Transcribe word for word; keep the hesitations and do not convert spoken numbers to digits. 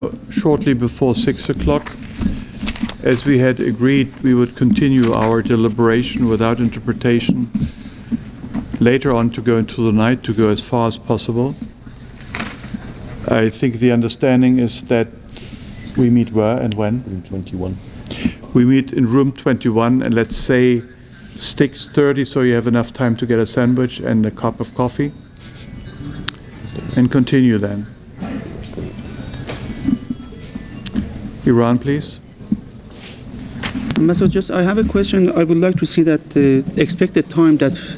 Shortly before six o'clock. As we had agreed, we would continue our deliberation without interpretation later on to go into the night, to go as far as possible. I think the understanding is that we meet where and when? Room twenty-one. We meet in room twenty-one, and let's say six thirty, so you have enough time to get a sandwich and a cup of coffee, and continue then. Iran, please. Ambassador, just I have a question. I would like to see that the expected time that